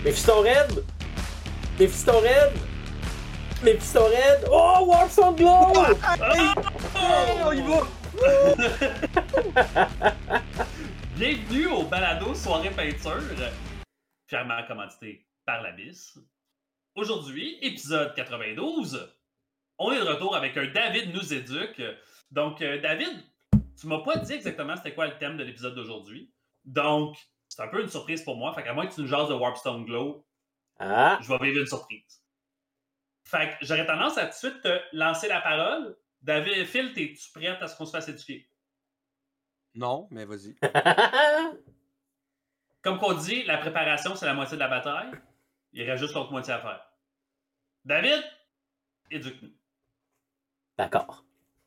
Mephistored! Mephistored! Mephistored! Oh, Warpstone Glow! On y va! Bienvenue au balado Soirée Peinture, fièrement commandité par l'Abysse. Aujourd'hui, épisode 92, on est de retour avec un David nous éduque. Donc, David, tu m'as pas dit exactement c'était quoi le thème de l'épisode d'aujourd'hui. Donc, c'est un peu une surprise pour moi. Fait qu'à moins que tu nous jases de Warpstone Glow, je vais vivre une surprise. Fait que j'aurais tendance à tout de suite te lancer la parole. David, Phil, es-tu prête à ce qu'on se fasse éduquer? Non, mais vas-y. Comme qu'on dit, la préparation, c'est la moitié de la bataille. Il reste juste l'autre moitié à faire. David, éduque-nous. D'accord.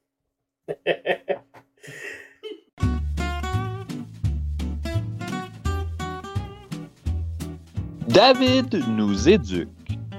David nous éduque.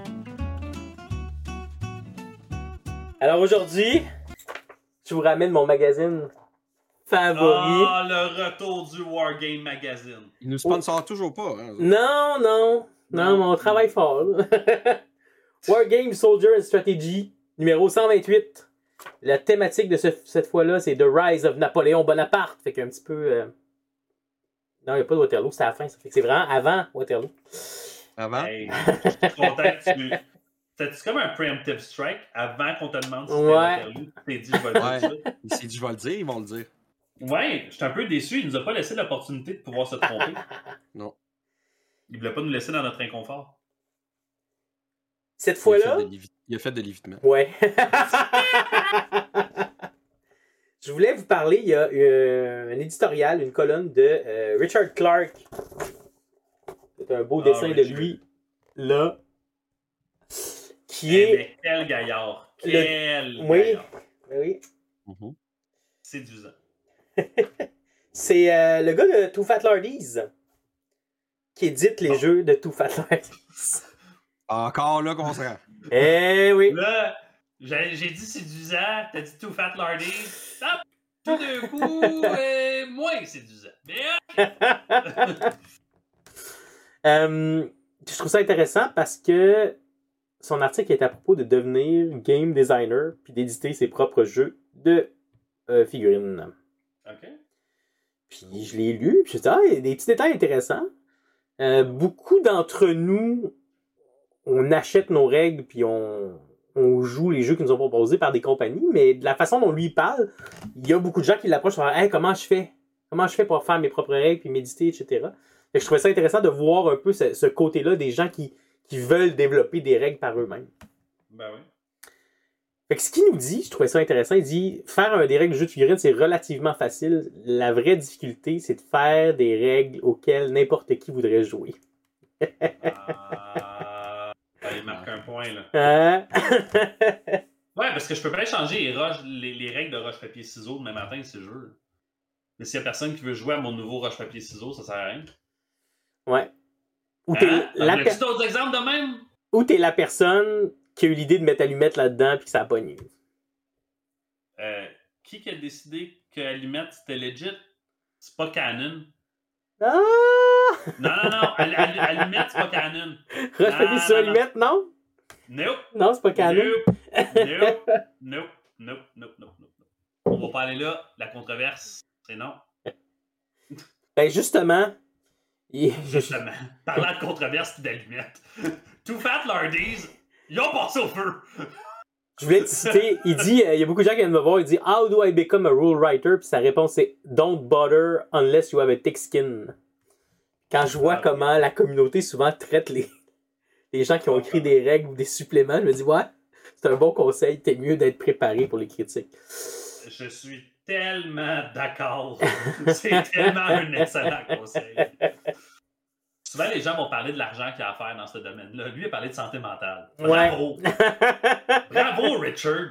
Alors aujourd'hui, je vous ramène mon magazine favori. Ah, le retour du Wargame Magazine. Il nous sponsor toujours pas. Hein, Non, mais on travaille fort. Wargame Soldier and Strategy, numéro 128. La thématique de cette fois-là, c'est The Rise of Napoléon Bonaparte. Fait qu'un petit peu... Non, il n'y a pas de Waterloo, c'est à la fin. Ça fait que c'est vraiment avant Waterloo. Avant? Hey, je suis content que tu... C'est comme un preemptive strike avant qu'on te demande si c'était Waterloo. Tu t'es dit, je vais le dire. Il s'est dit, je vais le dire, ils vont le dire. Ouais, je suis un peu déçu. Il nous a pas laissé l'opportunité de pouvoir se tromper. Non. Il voulait pas nous laisser dans notre inconfort. Cette fois-là... Il a fait de l'évitement. Ouais. Je voulais vous parler, il y a un éditorial, une colonne de Richard Clark. C'est un beau dessin de lui, là. Qui est... Mais quel gaillard! Quel Oui, gaillard! oui. Mm-hmm. Séduisant. C'est le gars de Too Fat Lordies qui édite les jeux de Too Fat Lordies. Encore là qu'on se rend. Eh oui. Là, j'ai dit séduisant, t'as dit Too Fat Lordies. Hop! Tout d'un coup, moins séduisant. Mais je trouve ça intéressant parce que son article est à propos de devenir game designer puis d'éditer ses propres jeux de figurines. OK. Puis je l'ai lu, puis je me suis dit, il y a des petits détails intéressants. Beaucoup d'entre nous, on achète nos règles puis on joue les jeux qui nous ont proposés par des compagnies, mais de la façon dont lui il parle, il y a beaucoup de gens qui l'approchent sur hey, comment je fais pour faire mes propres règles puis méditer, etc. Et je trouvais ça intéressant de voir un peu ce côté-là des gens qui veulent développer des règles par eux-mêmes. Ben oui. Fait que ce qu'il nous dit, je trouvais ça intéressant, il dit faire des règles de jeu de figurines, c'est relativement facile. La vraie difficulté, c'est de faire des règles auxquelles n'importe qui voudrait jouer. Il marque un point, là. Hein? Ouais, parce que je peux pas changer les règles de roche-papier-ciseaux demain matin, c'est jeu. Mais s'il y a personne qui veut jouer à mon nouveau roche-papier-ciseaux, ça sert à rien. Ouais. Ou As-tu d'autres exemples de même? Ou t'es la personne qui a eu l'idée de mettre Allumette là-dedans puis que ça a pogné. Qui a décidé que Allumette c'était legit? C'est pas canon. Ah! Non, Allumette c'est pas canon. Roche-papier-ciseaux Allumette, non? Nope. Non, c'est pas canon. Nope. On va pas aller là. La controverse, c'est non. Ben justement... Justement. Parlant de controverse et d'allumettes. Too Fat Lordies, ils ont passé au feu. Je voulais te citer, il dit, il y a beaucoup de gens qui viennent me voir, il dit « How do I become a rule writer? » Puis sa réponse c'est « Don't bother unless you have a thick skin. » Quand je vois comment la communauté souvent traite les gens qui ont écrit des règles ou des suppléments, je me dis « Ouais, c'est un bon conseil, t'es mieux d'être préparé pour les critiques. » Je suis tellement d'accord. C'est tellement un excellent conseil. Souvent, les gens vont parler de l'argent qu'il y a à faire dans ce domaine-là. Lui, il a parlé de santé mentale. Bravo! Ouais. Bravo, Richard!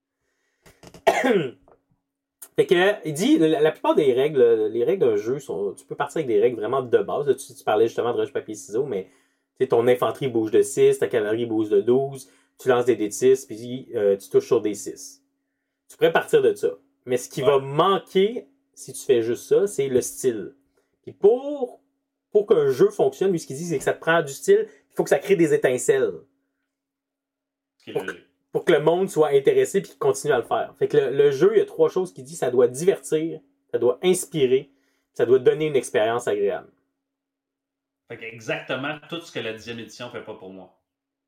Fait que, il dit, la plupart des règles, les règles d'un jeu, tu peux partir avec des règles vraiment de base. Là, tu parlais justement de roche-papier-ciseaux, mais ton infanterie bouge de 6, ta cavalerie bouge de 12, tu lances des D6, puis tu touches sur des 6. Tu pourrais partir de ça. Mais ce qui va manquer, si tu fais juste ça, c'est le style. Puis pour qu'un jeu fonctionne, lui, ce qu'il dit, c'est que ça te prend du style, il faut que ça crée des étincelles. Ce qui est logique. Pour que le monde soit intéressé et qu'il continue à le faire. Fait que le jeu, il y a 3 choses qu'il dit. Ça doit divertir, ça doit inspirer, ça doit donner une expérience agréable. Fait que exactement tout ce que la 10e édition fait pas pour moi.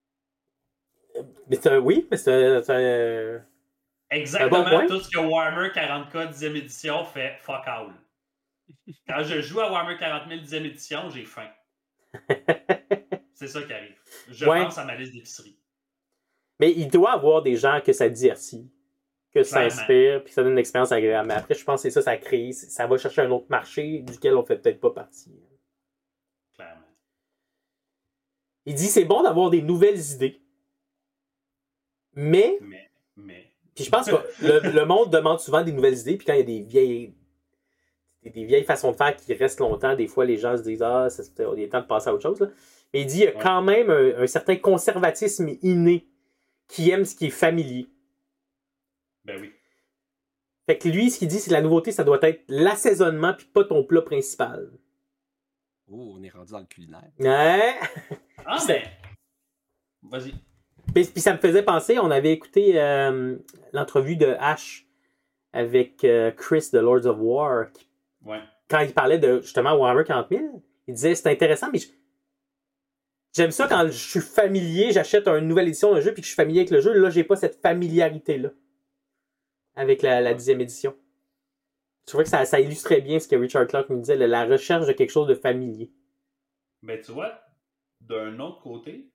Mais oui, mais c'est Exactement bon point. tout ce que Warhammer 40K 10e édition fait fuck all. Quand je joue à Warhammer 40 000 10e édition, j'ai faim. C'est ça qui arrive. Je pense à ma liste d'épicerie. Mais il doit y avoir des gens que ça divertit, que ça Clairement. inspire, puis que ça donne une expérience agréable. Mais après, je pense que c'est ça crée. Ça va chercher un autre marché duquel on fait peut-être pas partie. Clairement. Il dit c'est bon d'avoir des nouvelles idées. Mais. Puis je pense que le monde demande souvent des nouvelles idées, puis quand il y a des vieilles façons de faire qui restent longtemps, des fois les gens se disent ah, il est temps de passer à autre chose. Là. Mais il dit il y a quand même un certain conservatisme inné qui aime ce qui est familier. Ben oui. Fait que lui, ce qu'il dit, c'est que la nouveauté, ça doit être l'assaisonnement puis pas ton plat principal. Oh, on est rendu dans le culinaire. Ouais. Ah, mais. Vas-y. Puis ça me faisait penser, on avait écouté l'entrevue de Ash avec Chris de Lords of War. Ouais. Quand il parlait de justement Warhammer 40 000, il disait c'est intéressant, mais j'aime ça quand je suis familier, j'achète une nouvelle édition d'un jeu puis que je suis familier avec le jeu. Là, j'ai pas cette familiarité-là avec la 10e édition. Je trouvais que ça illustrait bien ce que Richard Clark nous disait, la recherche de quelque chose de familier. Ben, tu vois, d'un autre côté,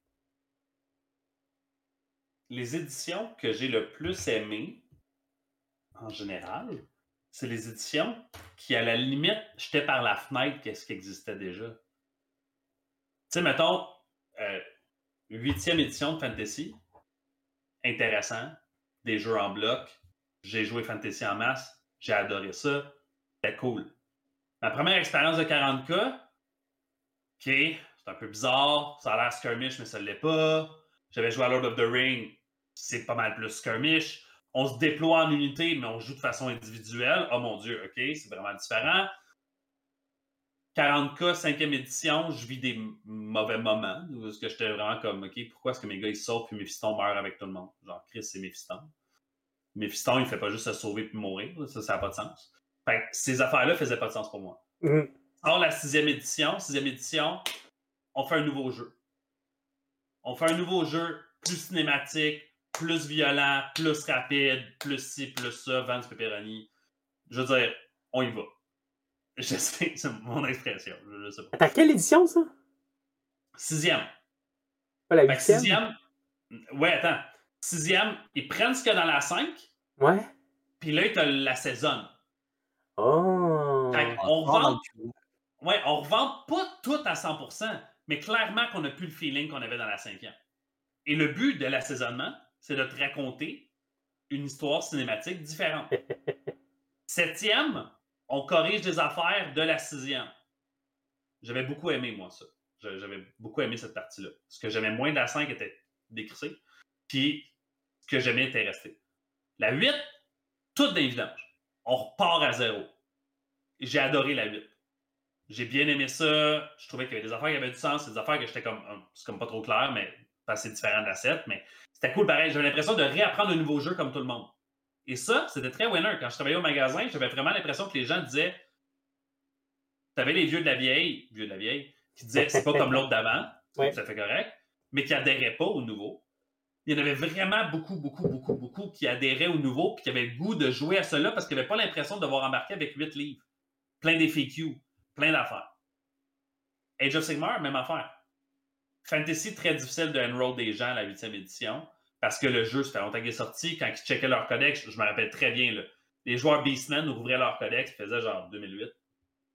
les éditions que j'ai le plus aimées, en général, c'est les éditions qui, à la limite, jetaient par la fenêtre qu'est-ce qui existait déjà. Tu sais, mettons, 8e édition de Fantasy, intéressant, des jeux en bloc, j'ai joué Fantasy en masse, j'ai adoré ça, c'était cool. Ma première expérience de 40K, ok, c'est un peu bizarre, ça a l'air skirmish, mais ça ne l'est pas. J'avais joué à Lord of the Ring, c'est pas mal plus skirmish. On se déploie en unité, mais on joue de façon individuelle. Oh mon Dieu, ok, c'est vraiment différent. 40K, 5e édition, je vis des mauvais moments. Où est-ce que j'étais vraiment comme, ok, pourquoi est-ce que mes gars ils sautent puis Méphiston meurt avec tout le monde? Genre, Chris, c'est Méphiston. Méphiston, il fait pas juste se sauver puis mourir. Ça n'a pas de sens. Fait que ces affaires-là faisaient pas de sens pour moi. Or, la 6e édition, on fait un nouveau jeu. On fait un nouveau jeu plus cinématique, plus violent, plus rapide, plus ci, plus ça, Vance Pepperoni. Je veux dire, on y va. Je sais, c'est mon expression. Je sais pas. Attends, quelle édition, ça? 6e. Pas la Fait que 8e? 6e. Ouais, attends. 6e, ils prennent ce qu'il y a dans la 5, Ouais. puis là, ils te l'assaisonnent. Oh! Fait qu'on on revend pas tout à 100%, mais clairement qu'on n'a plus le feeling qu'on avait dans la 5e. Et le but de l'assaisonnement, c'est de te raconter une histoire cinématique différente. 7e, on corrige des affaires de la 6e. J'avais beaucoup aimé, moi, ça. J'avais beaucoup aimé cette partie-là. Ce que j'aimais moins de la 5 était décrissé, puis ce que j'aimais était resté. La 8, tout d'un vidange. On repart à zéro. J'ai adoré la 8. J'ai bien aimé ça. Je trouvais qu'il y avait des affaires qui avaient du sens. C'est des affaires que j'étais comme... C'est comme pas trop clair, mais c'est différent de la 7. Mais c'était cool pareil. J'avais l'impression de réapprendre un nouveau jeu comme tout le monde. Et ça, c'était très winner. Quand je travaillais au magasin, j'avais vraiment l'impression que les gens disaient... T'avais les vieux de la vieille, qui disaient c'est pas comme l'autre d'avant. Ouais. Ça fait correct. Mais qui adhéraient pas au nouveau. Il y en avait vraiment beaucoup qui adhéraient au nouveau et qui avaient le goût de jouer à cela parce qu'ils n'avaient pas l'impression de devoir embarquer avec 8 livres. Plein d'FAQ, plein d'affaires. Age of Sigmar, même affaire. Fantasy, très difficile de enroll des gens à la 8e édition parce que le jeu, ça fait longtemps qu'il est sorti. Quand ils checkaient leur codex, je me rappelle très bien, là, les joueurs Beastmen ouvraient leur codex, ils faisaient genre 2008. Ouais.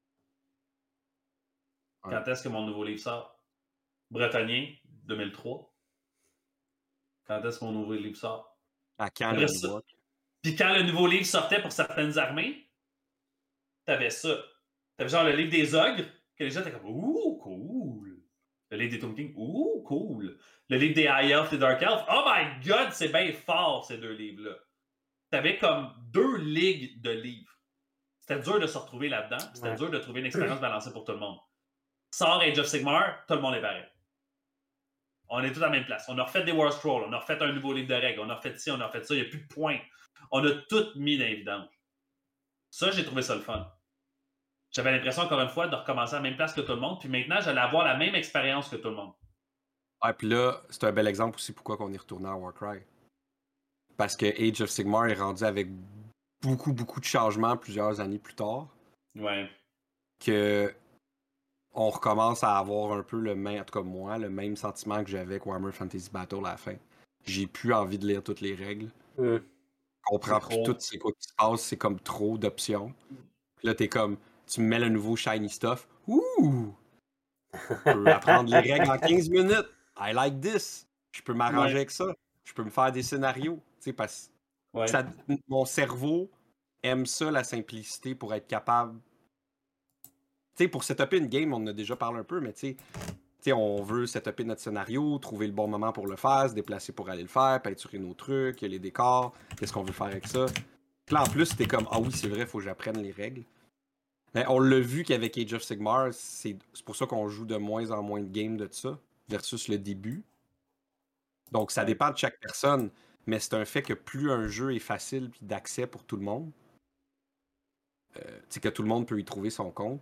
Quand est-ce que mon nouveau livre sort? Bretonien, 2003. Quand est-ce que mon nouveau livre sort? À quand le nouveau? Puis quand le nouveau livre sortait pour certaines armées, t'avais ça. T'avais genre le livre des ogres, que les gens étaient comme « Ouh, cool! » Le livre des Tomb King « Ouh, cool! » Le livre des High Elf et Dark Elf « Oh my God, c'est bien fort, ces deux livres-là! » T'avais comme 2 ligues de livres. C'était dur de se retrouver là-dedans. C'était dur de trouver une expérience balancée pour tout le monde. Sort Age of Sigmar, tout le monde est pareil. On est tous à la même place. On a refait des War Scrolls, on a refait un nouveau livre de règles, on a refait ci, on a refait ça, il n'y a plus de points. On a tout mis dans les vidanges. Ça, j'ai trouvé ça le fun. J'avais l'impression, encore une fois, de recommencer à la même place que tout le monde, puis maintenant, j'allais avoir la même expérience que tout le monde. Ouais, puis là, c'est un bel exemple aussi pourquoi on est retourné à Warcry. Parce que Age of Sigmar est rendu avec beaucoup de changements plusieurs années plus tard. Ouais. Que on recommence à avoir un peu le même, en tout cas moi, le même sentiment que j'avais avec Warhammer Fantasy Battle à la fin. J'ai plus envie de lire toutes les règles. Je comprends plus tout c'est quoi qui se passe, c'est comme trop d'options. Puis là, t'es comme, tu me mets le nouveau shiny stuff. Ouh! Je peux apprendre les règles en 15 minutes. I like this. Je peux m'arranger avec ça. Je peux me faire des scénarios. Tu sais, parce que mon cerveau aime ça, la simplicité, pour être capable. Tu sais, pour setuper une game, on en a déjà parlé un peu, mais tu sais, on veut setuper notre scénario, trouver le bon moment pour le faire, se déplacer pour aller le faire, peinturer nos trucs, les décors, qu'est-ce qu'on veut faire avec ça. Puis là, en plus, t'es comme, ah oui, c'est vrai, il faut que j'apprenne les règles. Mais on l'a vu qu'avec Age of Sigmar, c'est pour ça qu'on joue de moins en moins de games de ça, versus le début. Donc, ça dépend de chaque personne, mais c'est un fait que plus un jeu est facile et d'accès pour tout le monde, que tout le monde peut y trouver son compte,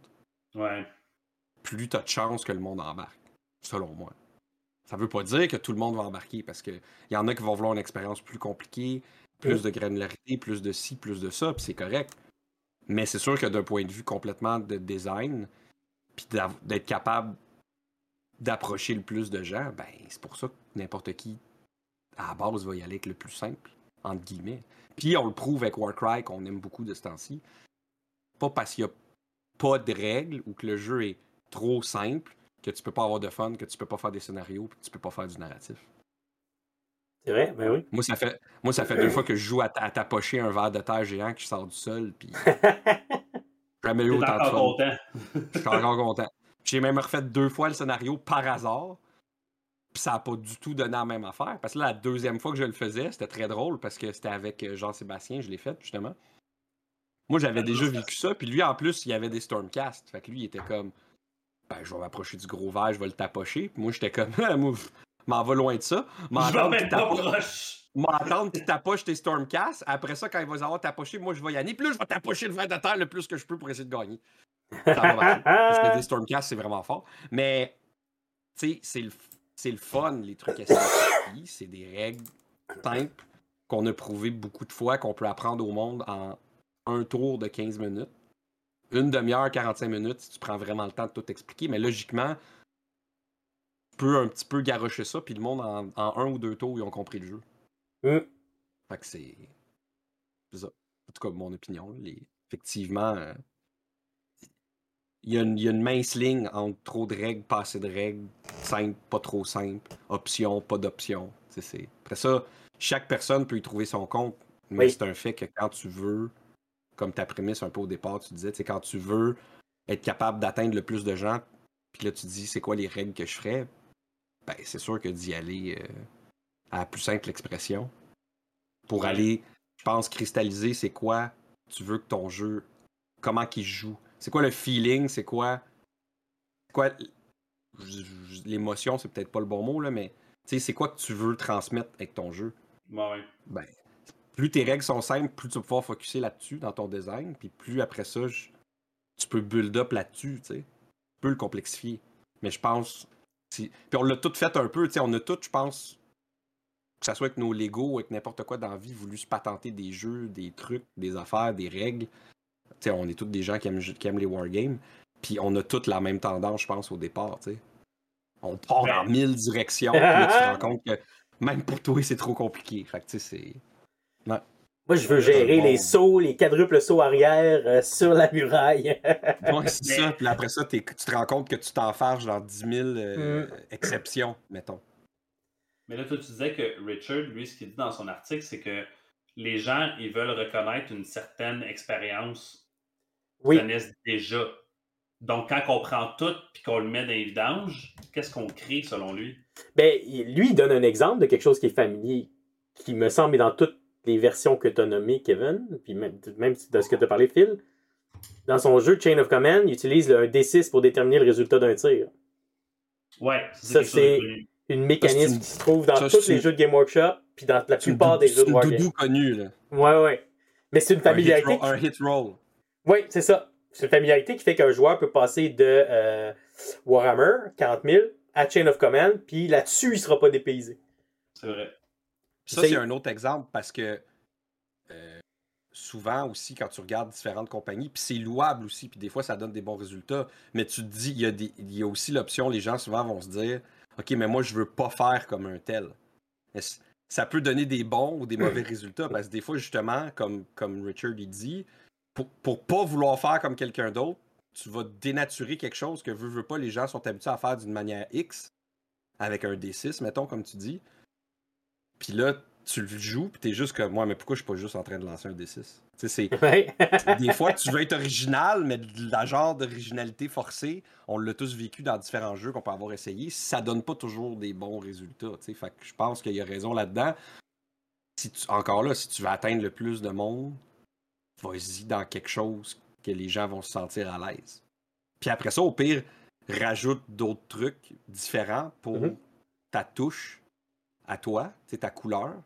plus t'as de chances que le monde embarque, selon moi. Ça veut pas dire que tout le monde va embarquer, parce qu'il y en a qui vont vouloir une expérience plus compliquée, plus de granularité, plus de ci, plus de ça, puis c'est correct. Mais c'est sûr que d'un point de vue complètement de design, puis d'être capable d'approcher le plus de gens, ben c'est pour ça que n'importe qui, à la base, va y aller avec le plus simple, entre guillemets. Puis on le prouve avec Warcry, qu'on aime beaucoup de ce temps-ci. Pas parce qu'il n'y a pas de règles ou que le jeu est trop simple, que tu peux pas avoir de fun, que tu peux pas faire des scénarios, que tu peux pas faire du narratif. C'est vrai, ben oui. Moi, ça fait 2 fois que je joue à tapocher un ver de terre géant qui sort du sol, puis jamais eu autant de fun. Content. Je suis encore content. J'ai même refait 2 fois le scénario par hasard, puis ça n'a pas du tout donné la même affaire. Parce que là, la deuxième fois que je le faisais, c'était très drôle, parce que c'était avec Jean-Sébastien, je l'ai fait, justement. Moi, j'avais déjà vécu ça, puis lui, en plus, il y avait des Stormcast. Fait que lui, il était comme, ben, je vais m'approcher du gros verre, je vais le tapocher. Puis moi, j'étais comme, moi, m'en va loin de ça. M'attendre qu'il tapoche tes Stormcast. Après ça, quand il va avoir tapoché, moi, je vais y aller. Puis là, je vais tapocher le ver de terre le plus que je peux pour essayer de gagner. Ça va marcher. Parce que des Stormcast, c'est vraiment fort. Mais, tu sais, c'est le fun, les trucs SCP. C'est des règles simples qu'on a prouvé beaucoup de fois, qu'on peut apprendre au monde en un tour de 15 minutes. Une demi-heure, 45 minutes, si tu prends vraiment le temps de tout expliquer. Mais logiquement, tu peux un petit peu garrocher ça, puis le monde, en 1 ou 2 tours, ils ont compris le jeu. Fait que c'est ça. En tout cas, mon opinion. Effectivement, il y a une mince ligne entre trop de règles, pas assez de règles, simple, pas trop simple, option, pas d'option. Après ça, chaque personne peut y trouver son compte, mais c'est un fait que quand tu veux, comme ta prémisse un peu au départ, tu disais, quand tu veux être capable d'atteindre le plus de gens, puis là tu dis c'est quoi les règles que je ferais, ben c'est sûr que d'y aller à la plus simple expression pour aller, je pense, cristalliser c'est quoi tu veux que ton jeu, comment qu'il joue, c'est quoi le feeling, c'est quoi l'émotion, c'est peut-être pas le bon mot là, mais c'est quoi que tu veux transmettre avec ton jeu. Ben, plus tes règles sont simples, plus tu vas pouvoir focusser là-dessus dans ton design, puis plus après ça, tu peux build up là-dessus, tu sais. Tu peux le complexifier. Mais je pense... Puis on l'a tout fait un peu, tu sais, on a tout, je pense, que ça soit avec nos Lego ou avec n'importe quoi dans la vie, voulu se patenter des jeux, des trucs, des affaires, des règles. Tu sais, on est tous des gens qui aiment les wargames, puis on a toutes la même tendance, je pense, au départ, tu sais. On part dans 1000 directions, puis là, tu te rends compte que même pour toi, c'est trop compliqué. Fait que, tu sais, c'est... Ouais. Moi, je veux gérer les sauts, les quadruples sauts arrière sur la muraille. Ouais, c'est ça. Puis après ça, tu te rends compte que tu t'enfarges dans 10 000 exceptions, mettons. Mais là, toi, tu disais que Richard, lui, ce qu'il dit dans son article, c'est que les gens, ils veulent reconnaître une certaine expérience qu'ils connaissent déjà. Donc, quand on prend tout et qu'on le met dans les vidanges, qu'est-ce qu'on crée, selon lui? Ben, lui, il donne un exemple de quelque chose qui est familier, qui me semble est dans toutes les versions que tu as nommées, Kevin, puis même de ce que tu as parlé, Phil. Dans son jeu Chain of Command, il utilise un D6 pour déterminer le résultat d'un tir. Ouais, ça, c'est une mécanisme qui se trouve dans tous les jeux de Game Workshop, puis dans la plupart des jeux de Wargame. C'est doudou connu, là. Ouais. Mais c'est une familiarité. Un hit roll. Oui, c'est ça. C'est une familiarité qui fait qu'un joueur peut passer de Warhammer 40 000 à Chain of Command, puis là-dessus, il ne sera pas dépaysé. C'est vrai. Ça, c'est un autre exemple parce que souvent aussi, quand tu regardes différentes compagnies, puis c'est louable aussi, puis des fois, ça donne des bons résultats, mais tu te dis, il y a aussi l'option, les gens souvent vont se dire, OK, mais moi, je veux pas faire comme un tel. Ça peut donner des bons ou des mauvais résultats, parce que des fois, justement, comme Richard il dit, pour pas vouloir faire comme quelqu'un d'autre, tu vas dénaturer quelque chose que veux pas, les gens sont habitués à faire d'une manière X, avec un D6, mettons, comme tu dis. Puis là, tu le joues, puis t'es juste comme moi, mais pourquoi je suis pas juste en train de lancer un D6? Des fois, tu veux être original, mais de la genre d'originalité forcée, on l'a tous vécu dans différents jeux qu'on peut avoir essayé, ça donne pas toujours des bons résultats. Fait que je pense qu'il y a raison là-dedans. Encore là, si tu veux atteindre le plus de monde, vas-y dans quelque chose que les gens vont se sentir à l'aise. Puis après ça, au pire, rajoute d'autres trucs différents pour ta touche à toi, ta couleur.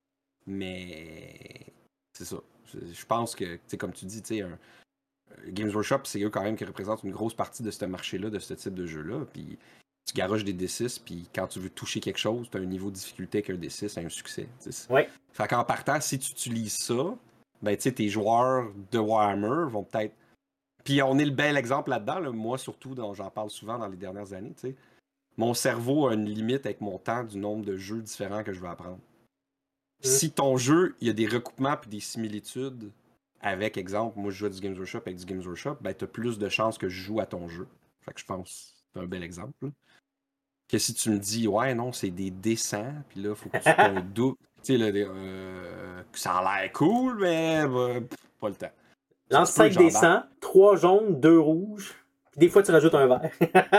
Mais c'est ça. Je pense que, comme tu dis, Games Workshop, c'est eux quand même qui représentent une grosse partie de ce marché-là, de ce type de jeu-là. Puis tu garoches des D6, puis quand tu veux toucher quelque chose, tu as un niveau de difficulté qu'un D6 a un succès. Ouais. Fait qu'en partant, si tu utilises ça, ben tes joueurs de Warhammer vont peut-être. Puis on est le bel exemple là-dedans, là. Moi surtout, j'en parle souvent dans les dernières années. Mon cerveau a une limite avec mon temps du nombre de jeux différents que je veux apprendre. Si ton jeu, il y a des recoupements et des similitudes avec, exemple, moi je joue à du Games Workshop avec du Games Workshop, ben t'as plus de chances que je joue à ton jeu. Fait que je pense que c'est un bel exemple. Là. Que si tu me dis, ouais, non, c'est des dessins, puis là, faut que tu aies un doute. Tu sais, ça a l'air cool, mais pas le temps. Lance 5 dessins, 3 jaunes, 2 rouges, puis des fois tu rajoutes un vert.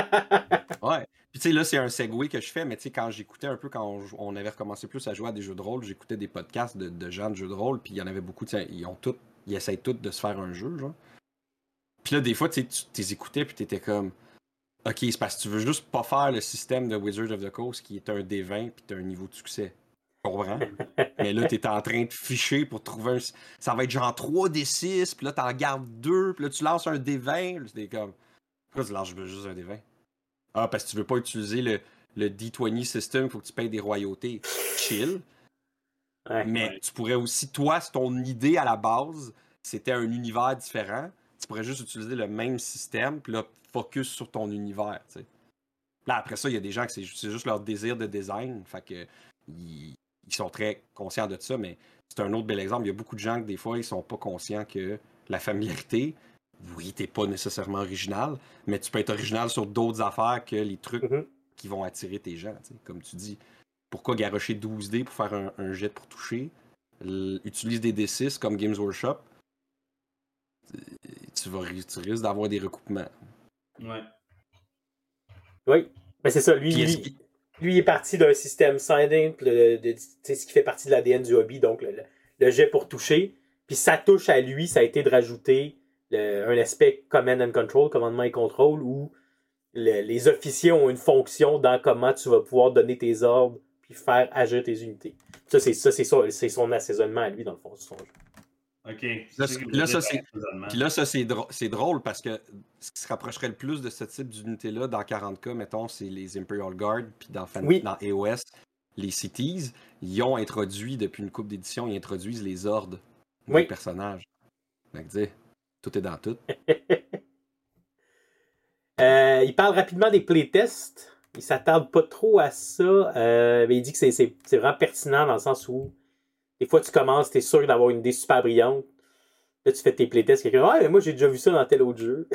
Ouais. Puis tu sais, là, c'est un segue que je fais, mais tu sais, quand j'écoutais un peu, quand on avait recommencé plus à jouer à des jeux de rôle, j'écoutais des podcasts de gens de jeux de rôle, puis il y en avait beaucoup, ils essayent tous de se faire un jeu, genre. Puis là, des fois, tu t'es écoutais, puis t'étais comme, OK, c'est parce que tu veux juste pas faire le système de Wizards of the Coast qui est un D20, puis t'as un niveau de succès. Tu comprends? Mais là, t'es en train de ficher pour trouver un. Ça va être genre 3 D6, puis là, t'en gardes 2, puis là, tu lances un D20, là, t'es comme, pourquoi tu lances juste un D20? Ah, parce que tu veux pas utiliser le D20 system, il faut que tu payes des royautés. Chill. Ouais, mais tu pourrais aussi, toi, ton idée à la base, c'était un univers différent. Tu pourrais juste utiliser le même système, puis là, focus sur ton univers. T'sais. Là, après ça, il y a des gens que c'est juste leur désir de design. Fait que ils sont très conscients de ça, mais c'est un autre bel exemple. Il y a beaucoup de gens que des fois, ils sont pas conscients que la familiarité. Oui, t'es pas nécessairement original, mais tu peux être original sur d'autres affaires que les trucs qui vont attirer tes gens. T'sais. Comme tu dis, pourquoi garocher 12 dés pour faire un jet pour toucher? Utilise des D6 comme Games Workshop. Tu risques d'avoir des recoupements. Ouais. Oui, ben c'est ça. Lui, il est parti d'un système signing, ce qui fait partie de l'ADN du hobby, donc le jet pour toucher. Puis sa touche à lui, ça a été de rajouter un aspect command and control, commandement et contrôle, où les officiers ont une fonction dans comment tu vas pouvoir donner tes ordres puis faire agir tes unités. Ça, c'est son assaisonnement à lui, dans le fond, son jeu. OK. Là, ça, c'est drôle parce que ce qui se rapprocherait le plus de ce type d'unité-là dans 40K, mettons, c'est les Imperial Guard, puis dans AOS, les Cities, ils ont introduit, depuis une couple d'éditions, ils introduisent les ordres des personnages. Donc, tout est dans tout. Il parle rapidement des playtests. Il s'attarde pas trop à ça. Mais il dit que c'est vraiment pertinent dans le sens où des fois tu commences, t'es sûr d'avoir une idée super brillante. Là, tu fais tes playtests. Quelqu'un dit, mais moi j'ai déjà vu ça dans tel autre jeu.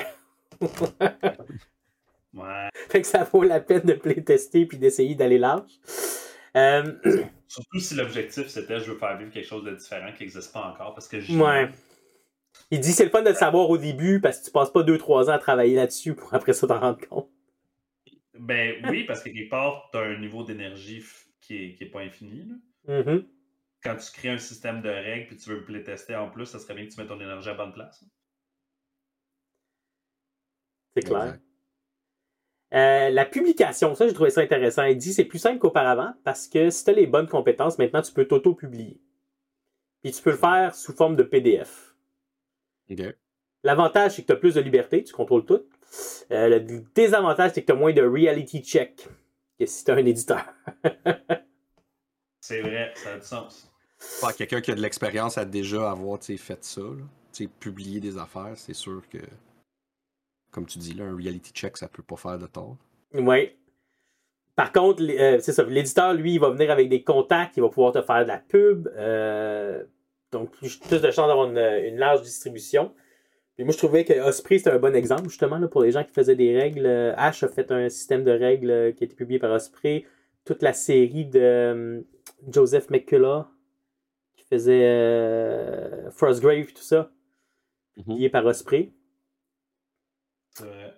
Ouais. Fait que ça vaut la peine de playtester puis d'essayer d'aller large. Surtout si l'objectif c'était je veux faire vivre quelque chose de différent qui n'existe pas encore. Parce que ouais. Il dit c'est le fun de le savoir au début parce que tu passes pas 2-3 ans à travailler là-dessus pour après ça t'en rendre compte. Ben oui, parce que quelque part, tu as un niveau d'énergie qui est pas infini. Là. Mm-hmm. Quand tu crées un système de règles et tu veux le playtester en plus, ça serait bien que tu mettes ton énergie à bonne place. C'est clair. La publication, ça, j'ai trouvé ça intéressant. Il dit que c'est plus simple qu'auparavant parce que si tu as les bonnes compétences, maintenant, tu peux t'auto-publier. Puis tu peux le faire sous forme de PDF. OK. L'avantage, c'est que tu as plus de liberté, tu contrôles tout. Le désavantage, c'est que tu as moins de reality check que si tu as un éditeur. C'est vrai, ça a du sens. Quelqu'un qui a de l'expérience à déjà avoir fait ça, publier des affaires, c'est sûr que, comme tu dis, là, un reality check, ça peut pas faire de tort. Oui. Par contre, c'est ça, l'éditeur, lui, il va venir avec des contacts, il va pouvoir te faire de la pub, donc plus de chances d'avoir une large distribution. Puis moi, je trouvais que Osprey, c'était un bon exemple, justement, là, pour les gens qui faisaient des règles. Ash a fait un système de règles qui a été publié par Osprey. Toute la série de Joseph McCullough, qui faisait Frostgrave, tout ça, publié par Osprey. C'est vrai.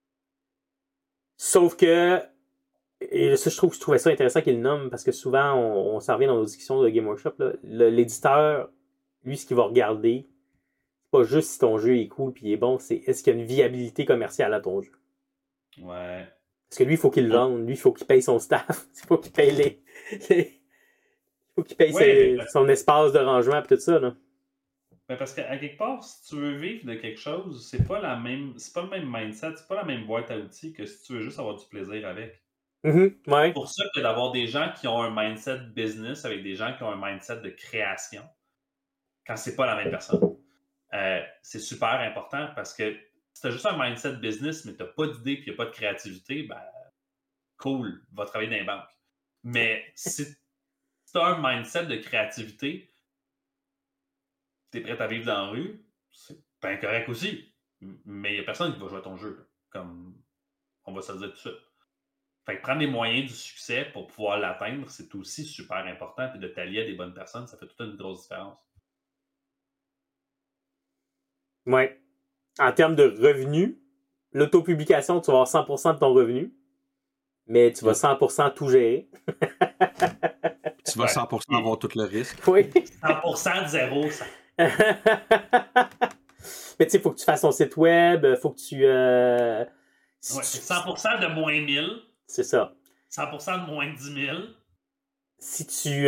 Sauf que, et ça, je trouvais ça intéressant qu'il le nomme, parce que souvent, on s'en revient dans nos discussions de Game Workshop, là, l'éditeur, lui, ce qu'il va regarder, pas juste si ton jeu est cool puis il est bon, c'est est-ce qu'il y a une viabilité commerciale à ton jeu. Ouais. Parce que lui, il faut qu'il le vende. Lui, il faut qu'il paye son staff. Il faut qu'il paye il faut qu'il paye son espace de rangement et tout ça. Là. Ben parce qu'à quelque part, si tu veux vivre de quelque chose, c'est pas le même mindset, c'est pas la même boîte à outils que si tu veux juste avoir du plaisir avec. Ouais. C'est pour ça que d'avoir des gens qui ont un mindset business avec des gens qui ont un mindset de création, quand c'est pas la même personne. C'est super important parce que si tu as juste un mindset business, mais tu n'as pas d'idée et il n'y a pas de créativité, ben, cool, va travailler dans les banques. Mais si tu as un mindset de créativité, tu es prêt à vivre dans la rue, c'est bien correct aussi. Mais il n'y a personne qui va jouer à ton jeu, comme on va se le dire tout de suite. Fait que prendre les moyens du succès pour pouvoir l'atteindre, c'est aussi super important. Puis de t'allier à des bonnes personnes, ça fait toute une grosse différence. Ouais. En termes de revenus, l'autopublication, tu vas avoir 100% de ton revenu, mais tu vas 100% tout gérer. Tu vas 100% avoir tout le risque. Oui. 100% de zéro, ça. Mais tu sais, il faut que tu fasses ton site web, il faut que tu... 100% de moins 1000. C'est ça. 100% de moins 10 000. Si tu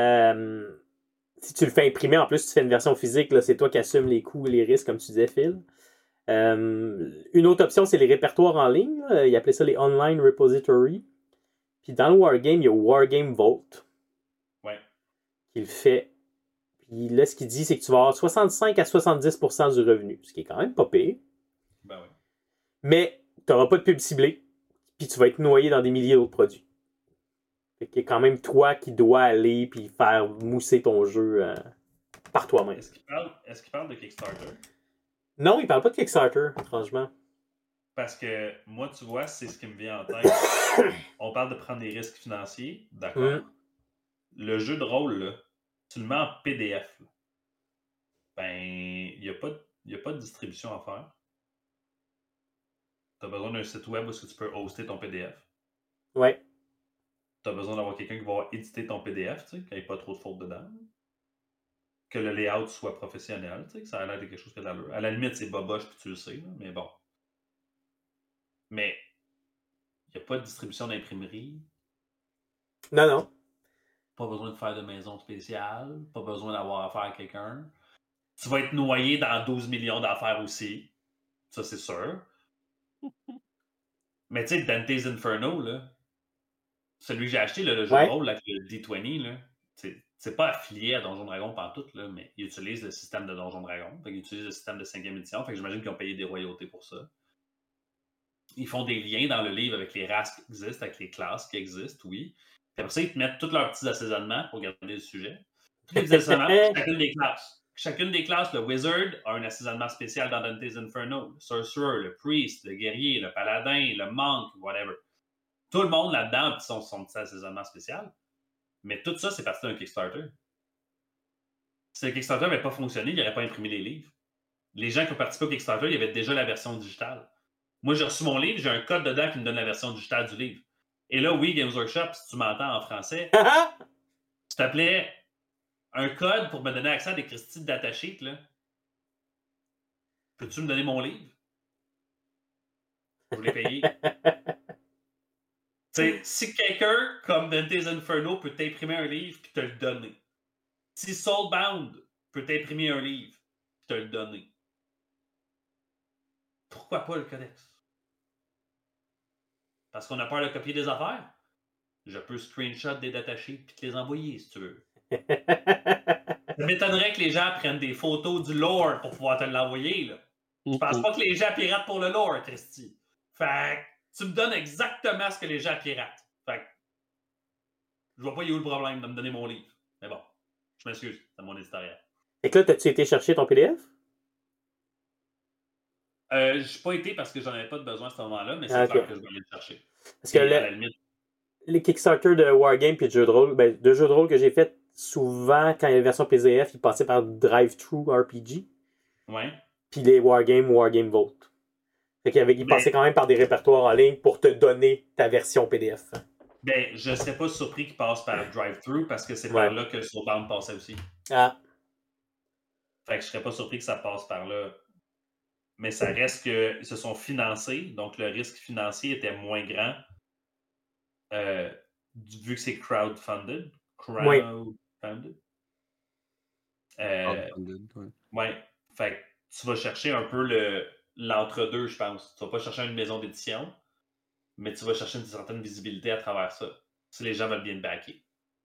le fais imprimer, en plus, tu fais une version physique, là, c'est toi qui assumes les coûts et les risques, comme tu disais, Phil. Une autre option, c'est les répertoires en ligne. Là. Ils appelaient ça les Online Repository. Puis dans le Wargame, il y a Wargame Vault. Ouais. Qui le fait. Puis là, ce qu'il dit, c'est que tu vas avoir 65 à 70% du revenu, ce qui est quand même pas pire. Ben oui. Mais tu n'auras pas de pub ciblée, puis tu vas être noyé dans des milliers d'autres produits. Fait qu'il y a quand même toi qui dois aller puis faire mousser ton jeu par toi-même. Est-ce qu'il parle de Kickstarter? Non, il parle pas de Kickstarter, franchement. Parce que moi, tu vois, c'est ce qui me vient en tête. On parle de prendre des risques financiers, d'accord. Le jeu de rôle, là, tu le mets en PDF. Là. Ben, il n'y a pas de distribution à faire. Tu as besoin d'un site web où tu peux hoster ton PDF. Ouais. Tu as besoin d'avoir quelqu'un qui va éditer ton PDF, tu sais, qu'il n'y ait pas trop de fautes dedans. Que le layout soit professionnel, tu sais, que ça a l'air de quelque chose que d'allure. À la limite, c'est boboche, puis tu le sais, là, mais bon. Mais il n'y a pas de distribution d'imprimerie. Non. Pas besoin de faire de maison spéciale. Pas besoin d'avoir affaire à quelqu'un. Tu vas être noyé dans 12 millions d'affaires aussi. Ça, c'est sûr. Mais tu sais, Dante's Inferno, là, celui que j'ai acheté, là, le jeu de rôle avec le D20, là, c'est pas affilié à Donjon Dragon pantoute, là, mais ils utilisent le système de Donjon Dragon. Fait qu'ils utilisent le système de 5e édition. Fait que j'imagine qu'ils ont payé des royautés pour ça. Ils font des liens dans le livre avec les races qui existent, avec les classes qui existent, oui. Puis après ça, ils te mettent tous leurs petits assaisonnements pour garder le sujet. Tous les petits assaisonnements pour chacune des classes. Chacune des classes, le Wizard a un assaisonnement spécial dans Dante's Inferno. Le Sorcerer, le Priest, le Guerrier, le Paladin, le Monk, whatever. Tout le monde là-dedans a son petit assaisonnement spécial. Mais tout ça, c'est parti d'un Kickstarter. Si le Kickstarter n'avait pas fonctionné, il n'aurait pas imprimé les livres. Les gens qui ont participé au Kickstarter, il y avait déjà la version digitale. Moi, j'ai reçu mon livre, j'ai un code dedans qui me donne la version digitale du livre. Et là, oui, Games Workshop, si tu m'entends en français, tu t'appelais un code pour me donner accès à des Christie de datasheet, là. Peux-tu me donner mon livre? Je l'ai payé. sais, si quelqu'un comme Dante's Inferno peut t'imprimer un livre puis te le donner, si Soulbound peut t'imprimer un livre puis te le donner, pourquoi pas le codex? Parce qu'on a peur de copier des affaires? Je peux screenshot des datachés puis te les envoyer si tu veux. Ça m'étonnerait que les gens prennent des photos du lore pour pouvoir te l'envoyer, là. Je pense pas que les gens piratent pour le lore, Christy. Fait que tu me donnes exactement ce que les gens piratent. Fait que je vois pas où est le problème de me donner mon livre. Mais bon, je m'excuse, c'est mon éditorial. Et que là, t'as-tu été chercher ton PDF? J'ai pas été parce que j'en avais pas de besoin à ce moment-là, mais c'est clair que je vais aller le chercher. Parce que à la limite, les Kickstarter de Wargame et de jeux de rôle, de jeux de rôle que j'ai fait, souvent, quand il y a une version PDF, ils passaient par Drive-Thru RPG. Ouais. Puis les Wargame Vault. Fait qu'ils passaient quand même par des répertoires en ligne pour te donner ta version PDF. Ben, je serais pas surpris qu'ils passent par Drive-Thru parce que c'est par là que Soulbound passait aussi. Ah. Fait que je serais pas surpris que ça passe par là. Mais ça reste qu'ils se sont financés, donc le risque financier était moins grand vu que c'est crowdfunded. Crowdfunded? Ouais. Fait que tu vas chercher un peu l'entre-deux, je pense. Tu vas pas chercher une maison d'édition, mais tu vas chercher une certaine visibilité à travers ça. Si les gens veulent bien te backer.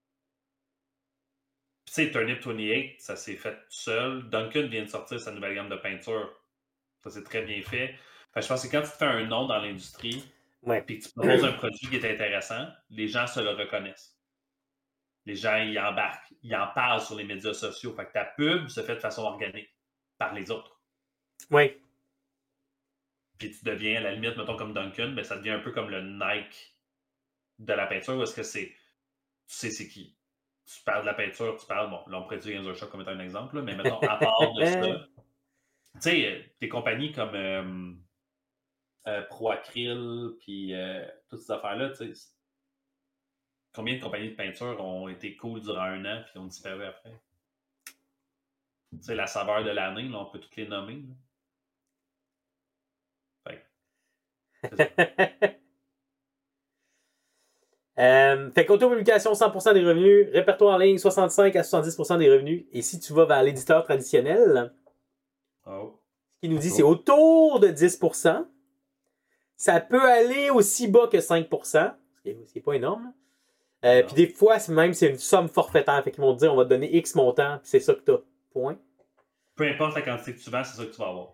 Tu sais, Turnip 28, ça s'est fait tout seul. Duncan vient de sortir sa nouvelle gamme de peinture. Ça, c'est très bien fait. Fait que je pense que quand tu te fais un nom dans l'industrie et que tu proposes un produit qui est intéressant, les gens se le reconnaissent. Les gens, ils embarquent. Ils en parlent sur les médias sociaux. Fait que ta pub se fait de façon organique par les autres. Oui. Puis tu deviens, à la limite, mettons comme Duncan, mais ça devient un peu comme le Nike de la peinture. Où est-ce que c'est... Tu sais c'est qui? Tu parles de la peinture, tu parles... Bon, là, on pourrait dire Games Workshop comme étant un exemple, là, mais mettons, à part de ça... Tu sais, des compagnies comme ProAcryl, puis toutes ces affaires-là, tu sais, combien de compagnies de peinture ont été cool durant un an, puis ont disparu après? Tu sais, la saveur de l'année, là, on peut toutes les nommer. Fait qu'autopublication, 100% des revenus, répertoire en ligne, 65 à 70% des revenus. Et si tu vas vers l'éditeur traditionnel, ce qu'il nous dit, c'est autour de 10%. Ça peut aller aussi bas que 5%, ce qui n'est pas énorme. Puis des fois, c'est une somme forfaitaire. Fait qu'ils vont te dire, on va te donner X montant, puis c'est ça que tu as. Point. Peu importe la quantité que tu vends, c'est ça que tu vas avoir.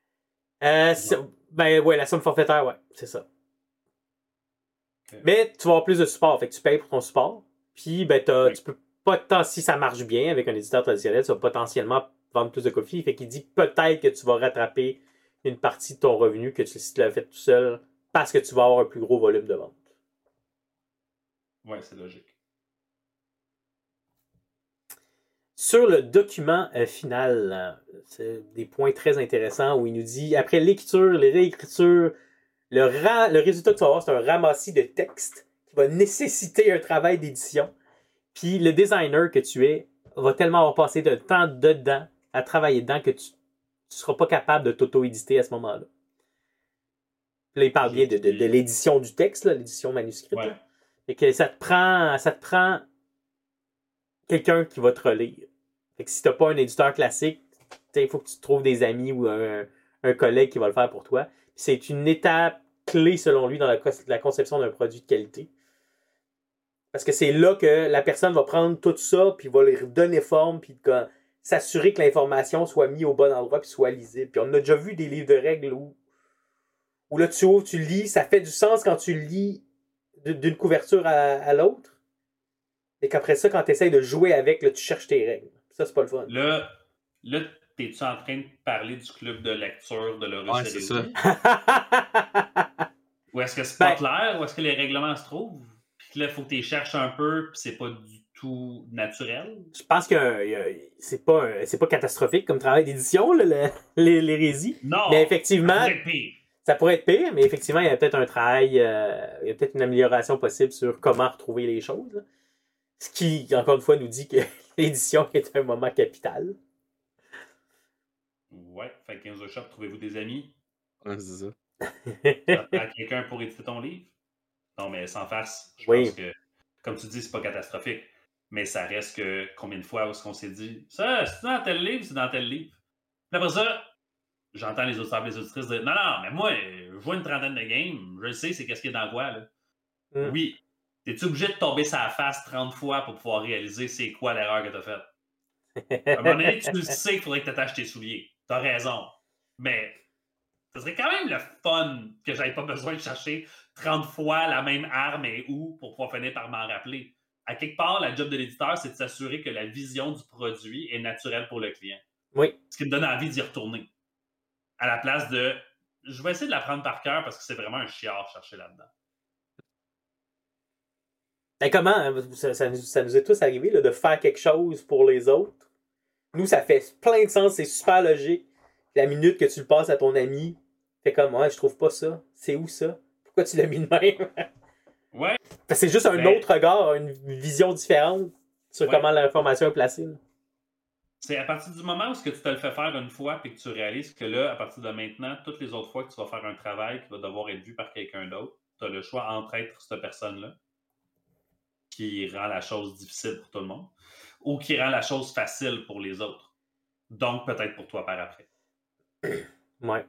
La somme forfaitaire, ouais, c'est ça. Okay. Mais tu vas avoir plus de support, fait que tu payes pour ton support. Puis, tu peux pas si ça marche bien avec un éditeur traditionnel, tu vas potentiellement vendre plus de copies. Fait qu'il dit peut-être que tu vas rattraper une partie de ton revenu si tu l'as fait tout seul parce que tu vas avoir un plus gros volume de vente. Ouais, c'est logique. Sur le document final, c'est des points très intéressants où il nous dit, après l'écriture, les réécritures, le résultat que tu vas avoir, c'est un ramassis de texte qui va nécessiter un travail d'édition. Puis le designer que tu es va tellement avoir passé de temps dedans, à travailler dedans, que tu ne seras pas capable de t'auto-éditer à ce moment-là. Là, il parle bien de l'édition du texte, là, l'édition manuscrite. Ouais. Et que ça te prend quelqu'un qui va te relire. Fait que si tu n'as pas un éditeur classique, il faut que tu trouves des amis ou un collègue qui va le faire pour toi. Puis c'est une étape clé, selon lui, dans la conception d'un produit de qualité. Parce que c'est là que la personne va prendre tout ça, puis va lui donner forme, puis s'assurer que l'information soit mise au bon endroit, puis soit lisible. Puis on a déjà vu des livres de règles où là, tu ouvres, tu lis, ça fait du sens quand tu lis d'une couverture à l'autre. Et qu'après ça, quand tu essaies de jouer avec, là, tu cherches tes règles. Ça, c'est pas le fun. Là t'es-tu en train de parler du club de lecture de l'Horus c'est ça. Ou est-ce que c'est pas clair? Ou est-ce que les règlements se trouvent? Puis là, il faut que tu les cherches un peu, puis c'est pas du tout naturel? Je pense que c'est pas catastrophique comme travail d'édition, l'hérésie. Non! Mais effectivement, ça pourrait être pire, mais effectivement, il y a peut-être un travail, il y a peut-être une amélioration possible sur comment retrouver les choses. Là. Ce qui, encore une fois, nous dit que l'édition est un moment capital. Ouais, fait que Games Workshop, trouvez-vous des amis? Ouais, c'est ça. Ça prend quelqu'un pour éditer ton livre? Non, mais sans farce, je Oui. pense que, comme tu dis, c'est pas catastrophique. Mais ça reste que combien de fois est-ce qu'on s'est dit ça, c'est dans tel livre, c'est dans tel livre. Puis après ça, j'entends les auditeurs et les auditrices dire non, mais moi, je vois une trentaine de games, je le sais, c'est qu'est-ce qui est dans quoi. Là. Oui. Es-tu obligé de tomber sa face 30 fois pour pouvoir réaliser c'est quoi l'erreur que tu as faite? À un moment donné, tu le sais qu'il faudrait que tu attaches tes souliers. Tu as raison. Mais ce serait quand même le fun que j'avais pas besoin de chercher 30 fois la même arme et où pour pouvoir finir par m'en rappeler. À quelque part, la job de l'éditeur, c'est de s'assurer que la vision du produit est naturelle pour le client. Oui. Ce qui me donne envie d'y retourner. À la place de je vais essayer de l'apprendre par cœur parce que c'est vraiment un chiard chercher là-dedans. Ben comment? Ça nous est tous arrivé là, de faire quelque chose pour les autres. Nous, ça fait plein de sens, c'est super logique. La minute que tu le passes à ton ami, fait comme, ouais, je trouve pas ça. C'est où ça? Pourquoi tu l'as mis de même? Ouais. C'est juste un autre regard, une vision différente sur comment l'information est placée. Là. C'est à partir du moment où tu te le fais faire une fois et que tu réalises que là, à partir de maintenant, toutes les autres fois que tu vas faire un travail qui va devoir être vu par quelqu'un d'autre, tu as le choix entre être cette personne-là qui rend la chose difficile pour tout le monde ou qui rend la chose facile pour les autres. Donc, peut-être pour toi par après. Ouais.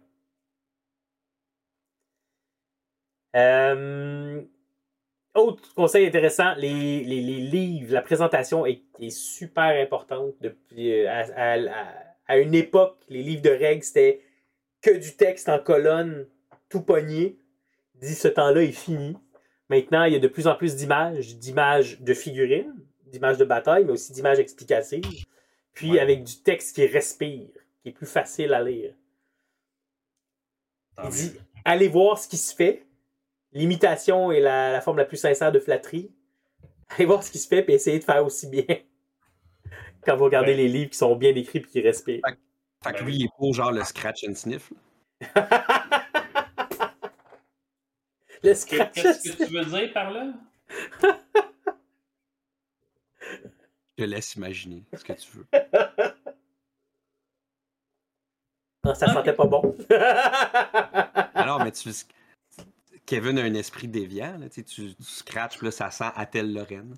Autre conseil intéressant, les livres, la présentation est super importante. Depuis, à une époque, les livres de règles, c'était que du texte en colonne, tout pogné. Dit ce temps-là est fini. Maintenant, il y a de plus en plus d'images de figurines, d'images de bataille, mais aussi d'images explicatives. Puis avec du texte qui respire, qui est plus facile à lire. Il dit, allez voir ce qui se fait. L'imitation est la forme la plus sincère de flatterie. Allez voir ce qui se fait et essayez de faire aussi bien quand vous regardez les livres qui sont bien écrits et qui respirent. Fait que lui, il est pour genre le scratch and sniff. Le scratch. Qu'est-ce que tu veux dire par là? Je te laisse imaginer ce que tu veux. Non, ça sentait pas bon. Alors, mais Kevin a un esprit déviant. Là, tu scratches, là, ça sent Athel Lorraine.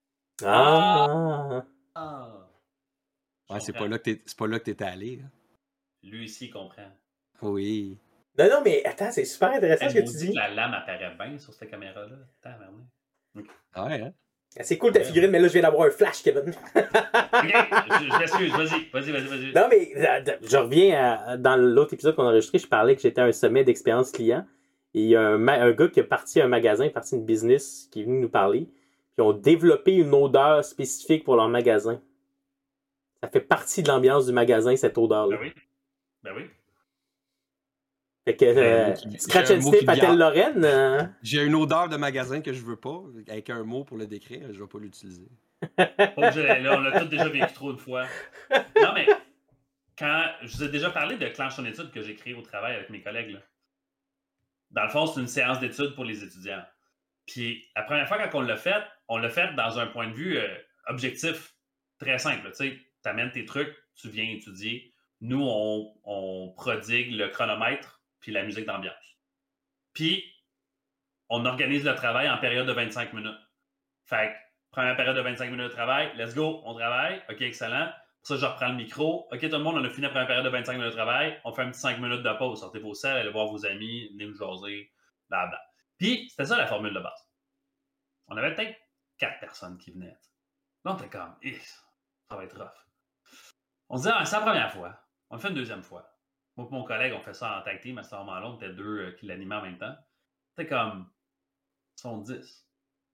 Ah! Ouais, c'est pas là que t'étais allé. Là. Lui aussi, il comprend. Oui. Non, mais attends, c'est super intéressant ce que tu dis. La lame apparaît bien sur cette caméra-là. Ouais, hein? C'est cool ta figurine, mais là, je viens d'avoir un flash, Kevin. Ok, je m'excuse. Vas-y. Non, mais je reviens dans l'autre épisode qu'on a enregistré, je parlais que j'étais à un sommet d'expérience client. Et il y a un gars qui est parti à un magasin, parti d'une business, qui est venu nous parler. Puis ils ont développé une odeur spécifique pour leur magasin. Ça fait partie de l'ambiance du magasin, cette odeur-là. Ben oui. Fait que Scratch and Sniff Athel Lorraine. J'ai une odeur de magasin que je veux pas, avec un mot pour le décrire, je vais pas l'utiliser. Là, on l'a tous déjà vécu trop de fois. Non, mais quand je vous ai déjà parlé de Clenche ton étude que j'ai créé au travail avec mes collègues. Là. Dans le fond, c'est une séance d'études pour les étudiants. Puis la première fois quand on l'a fait dans un point de vue objectif très simple. Tu amènes tes trucs, tu viens étudier. Nous, on prodigue le chronomètre puis la musique d'ambiance. Puis, on organise le travail en période de 25 minutes. Fait que, première période de 25 minutes de travail, let's go, on travaille. OK, excellent. Pour ça, je reprends le micro. OK, tout le monde, on a fini la première période de 25 minutes de travail. On fait un petit 5 minutes de pause. Sortez vos selles, allez voir vos amis, venez nous jaser, blablabla. Puis, c'était ça la formule de base. On avait peut-être 4 personnes qui venaient. Là, on était comme, ça va être rough. On se dit, c'est la première fois. On le fait une deuxième fois. Moi et mon collègue, on fait ça en tag team. À ce moment-là, on était 2 qui l'animaient en même temps. C'était comme, ils sont 10. C'est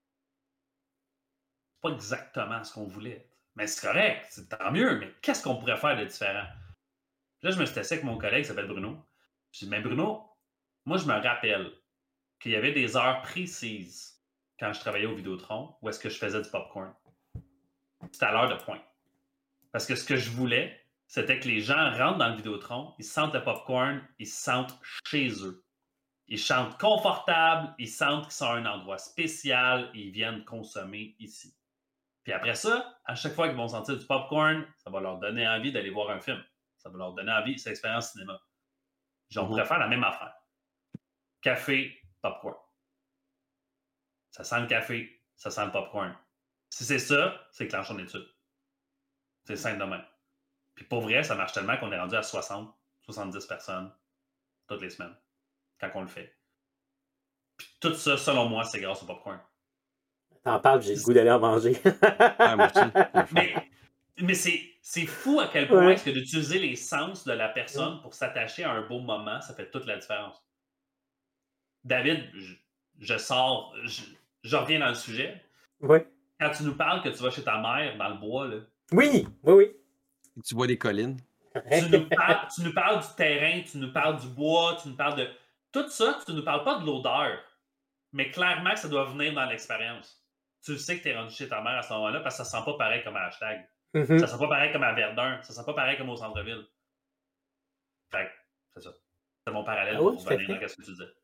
pas exactement ce qu'on voulait. Mais c'est correct, c'est tant mieux. Mais qu'est-ce qu'on pourrait faire de différent? Là, je me suis testé avec mon collègue qui s'appelle Bruno. Je dis, mais Bruno, moi, je me rappelle qu'il y avait des heures précises quand je travaillais au Vidéotron où est-ce que je faisais du popcorn. C'était à l'heure de pointe. Parce que ce que je voulais, c'était que les gens rentrent dans le Vidéotron, ils sentent le popcorn, ils se sentent chez eux. Ils chantent confortable, ils sentent qu'ils sont à un endroit spécial et ils viennent consommer ici. Puis après ça, à chaque fois qu'ils vont sentir du popcorn, ça va leur donner envie d'aller voir un film. Ça va leur donner envie, c'est l'expérience cinéma. On pourrait faire la même affaire. Café, popcorn. Ça sent le café, ça sent le popcorn. Si c'est ça, c'est clenche ton étude. C'est simple de même. Puis pour vrai, ça marche tellement qu'on est rendu à 60, 70 personnes toutes les semaines quand on le fait. Puis tout ça, selon moi, c'est grâce au popcorn. T'en parles, j'ai le goût d'aller en manger. Moi aussi. Mais c'est fou à quel point est-ce que d'utiliser les sens de la personne pour s'attacher à un beau moment, ça fait toute la différence. David, je reviens dans le sujet. Oui. Quand tu nous parles que tu vas chez ta mère dans le bois, là. Oui. Tu vois des collines. Tu nous parles du terrain, tu nous parles du bois, tu nous parles de... Tout ça, tu nous parles pas de l'odeur. Mais clairement que ça doit venir dans l'expérience. Tu sais que tu es rendu chez ta mère à ce moment-là parce que ça sent pas pareil comme à Hashtag. Ça sent pas pareil comme à Verdun. Ça sent pas pareil comme au centre-ville. Fait que, c'est ça. C'est mon parallèle pour revenir à ce que tu disais.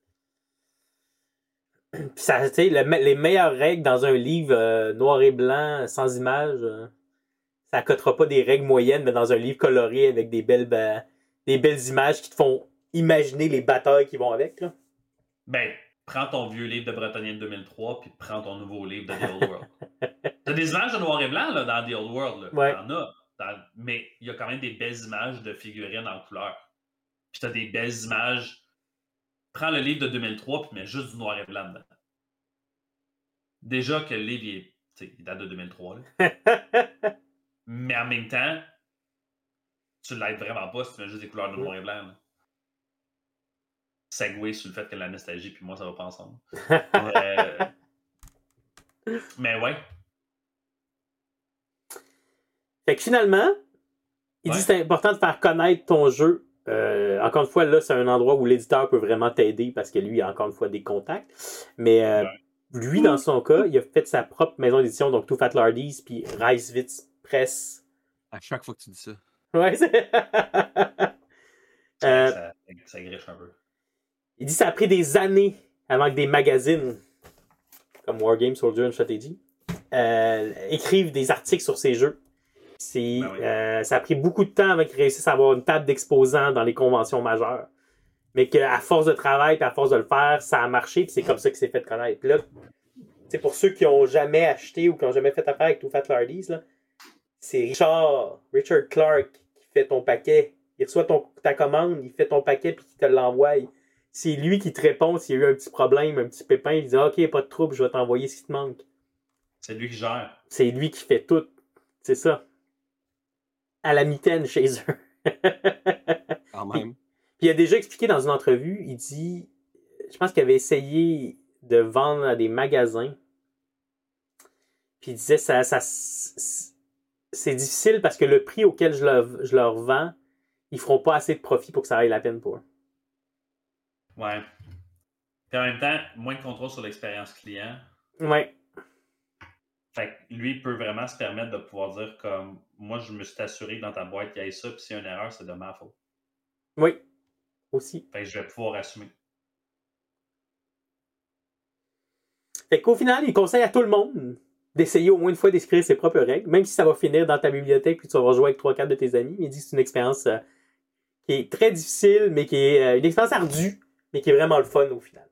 Puis ça, tu sais, les meilleures règles dans un livre noir et blanc, sans images, ça accotera pas des règles moyennes, mais dans un livre coloré avec des belles images qui te font imaginer les batailles qui vont avec. Là. Ben, prends ton vieux livre de Bretonnier de 2003 puis prends ton nouveau livre de The Old World. T'as des images de noir et blanc là, dans The Old World. Là. Ouais. T'en as. Mais il y a quand même des belles images de figurines en couleur. Puis t'as des belles images. Prends le livre de 2003 puis mets juste du noir et blanc dedans. Déjà que le livre, il date de 2003. Là. Mais en même temps, tu l'aides vraiment pas si tu mets juste des couleurs de noir et blanc. Là. Segway sur le fait que la nostalgie puis moi, ça va pas ensemble. Mais ouais. Fait que finalement, il dit que c'est important de faire connaître ton jeu. Encore une fois, là, c'est un endroit où l'éditeur peut vraiment t'aider parce que lui, il a encore une fois des contacts. Mais lui, dans son cas, il a fait sa propre maison d'édition, donc Too Fat Lardies puis Reiswitz Press. À chaque fois que tu dis ça. Ouais, c'est... ça griche un peu. Il dit que ça a pris des années avant que des magazines comme Wargame, Soldier and Strategy écrivent des articles sur ces jeux. Ça a pris beaucoup de temps avant qu'ils réussissent à avoir une table d'exposants dans les conventions majeures. Mais qu'à force de travail et à force de le faire, ça a marché et c'est comme ça que c'est fait connaître. Puis là, pour ceux qui n'ont jamais acheté ou qui n'ont jamais fait affaire avec Too Fat Lardies, là, c'est Richard Clark qui fait ton paquet. Il reçoit ta commande, il fait ton paquet puis il te l'envoie. C'est lui qui te répond s'il y a eu un petit problème, un petit pépin. Il dit « Ok, pas de trouble, je vais t'envoyer ce qui te manque. » C'est lui qui gère. C'est lui qui fait tout. C'est ça. À la mitaine chez eux. Quand même. Puis il a déjà expliqué dans une entrevue, il dit, je pense qu'il avait essayé de vendre à des magasins. Puis il disait, c'est difficile parce que le prix auquel je leur vends, ils feront pas assez de profit pour que ça vaille la peine pour eux. Ouais. Puis en même temps, moins de contrôle sur l'expérience client. Ouais. Fait que lui, il peut vraiment se permettre de pouvoir dire comme, moi, je me suis assuré que dans ta boîte, il y ait ça, puis s'il y a une erreur, c'est de ma faute. Oui. Aussi. Fait que je vais pouvoir assumer. Fait qu'au final, il conseille à tout le monde d'essayer au moins une fois d'écrire ses propres règles, même si ça va finir dans ta bibliothèque puis tu vas jouer avec 3-4 de tes amis. Il dit que c'est une expérience qui est très difficile, mais qui est une expérience ardue, mais qui est vraiment le fun au final.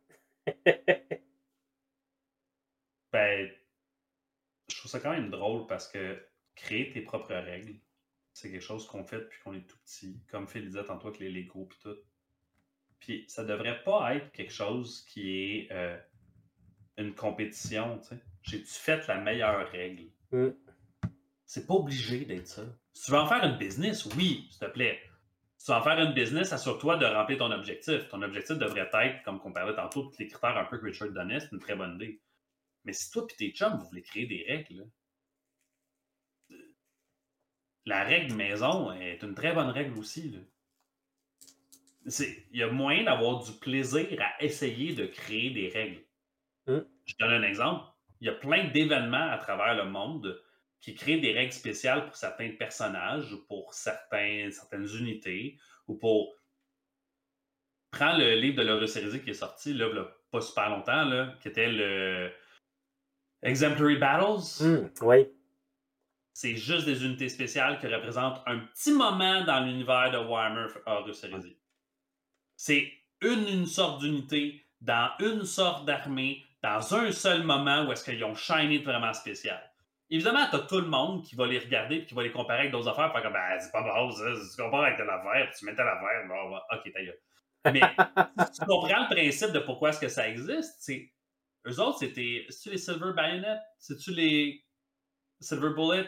Ben, je trouve ça quand même drôle parce que créer tes propres règles, c'est quelque chose qu'on fait depuis qu'on est tout petit, comme Phil disait tantôt avec les Lego puis tout. Puis ça devrait pas être quelque chose qui est une compétition, tu sais. J'ai-tu fait la meilleure règle? C'est pas obligé d'être ça. Si tu veux en faire une business, oui, s'il te plaît. Si tu veux en faire une business, assure-toi de remplir ton objectif. Ton objectif devrait être, comme on parlait tantôt, tous les critères un peu que Richard donnait, c'est une très bonne idée. Mais si toi et tes chums, vous voulez créer des règles, là, la règle maison est une très bonne règle aussi. Là. Il y a moyen d'avoir du plaisir à essayer de créer des règles. Je donne un exemple. Il y a plein d'événements à travers le monde qui créent des règles spéciales pour certains personnages, pour certaines unités, ou pour... Prends le livre de Laurus Heresy qui est sorti, là, pas super longtemps, là, qui était le Exemplary Battles. Oui. C'est juste des unités spéciales qui représentent un petit moment dans l'univers de Warhammer Horus Heresy. C'est une sorte d'unité dans une sorte d'armée dans un seul moment où est-ce qu'ils ont shiné de vraiment spécial. Évidemment, t'as tout le monde qui va les regarder et qui va les comparer avec d'autres affaires. Faire comme, c'est pas bon, ça. Tu compares avec telle affaire, puis tu mets telle affaire. Bon, ok, ta gueule. Mais si tu comprends le principe de pourquoi est-ce que ça existe, c'est. Eux autres, c'est-tu les Silver Bayonet? C'est-tu les Silver Bullet?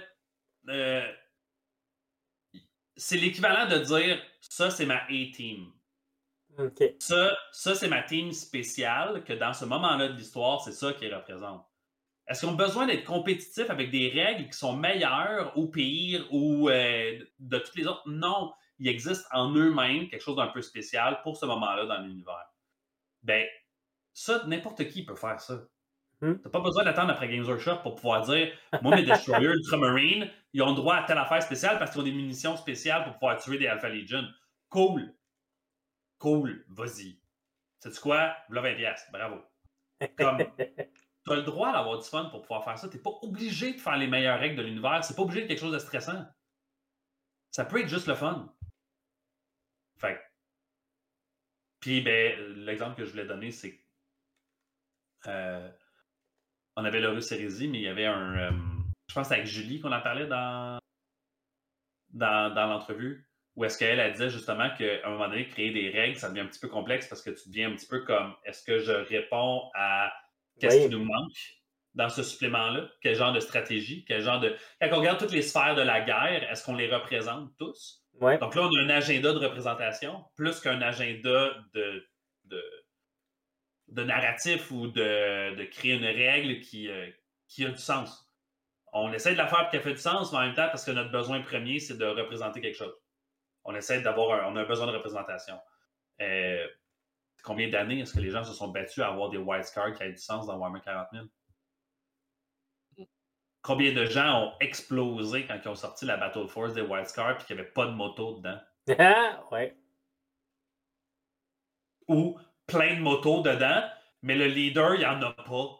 C'est l'équivalent de dire ça, c'est ma A-team. Okay. Ça, c'est ma team spéciale, que dans ce moment-là de l'histoire, c'est ça qu'ils représentent. Est-ce qu'ils ont besoin d'être compétitifs avec des règles qui sont meilleures ou pires ou de toutes les autres? Non. Il existe en eux-mêmes quelque chose d'un peu spécial pour ce moment-là dans l'univers. Ben, ça, n'importe qui peut faire ça. T'as pas besoin d'attendre après Games Workshop pour pouvoir dire moi, mes Destroyers Ultramarine, ils ont le droit à telle affaire spéciale parce qu'ils ont des munitions spéciales pour pouvoir tuer des Alpha Legion. Cool, vas-y. Sais-tu quoi? Voilà 20$, bravo. Comme, t'as le droit d'avoir du fun pour pouvoir faire ça. T'es pas obligé de faire les meilleures règles de l'univers. C'est pas obligé de quelque chose de stressant. Ça peut être juste le fun. Fait. Puis, ben, l'exemple que je voulais donner, c'est on avait l'Horus Hérésie, mais il y avait un... je pense que c'est avec Julie qu'on en parlait dans l'entrevue, où est-ce qu'elle disait justement qu'à un moment donné, créer des règles, ça devient un petit peu complexe parce que tu deviens un petit peu comme, est-ce que je réponds à qu'est-ce qui nous manque dans ce supplément-là? Quel genre de stratégie? Quel genre de... Quand on regarde toutes les sphères de la guerre, est-ce qu'on les représente tous? Ouais. Donc là, on a un agenda de représentation, plus qu'un agenda de narratif ou de créer une règle qui a du sens. On essaie de la faire pour qu'elle fait du sens, mais en même temps, parce que notre besoin premier, c'est de représenter quelque chose. On essaie d'avoir on a un besoin de représentation. Combien d'années est-ce que les gens se sont battus à avoir des wildcards qui aient du sens dans Warhammer 40 000? Combien de gens ont explosé quand ils ont sorti la Battle Force des wildcards et qu'il n'y avait pas de moto dedans? Ouais. Ou plein de motos dedans, mais le leader, il n'y en a pas.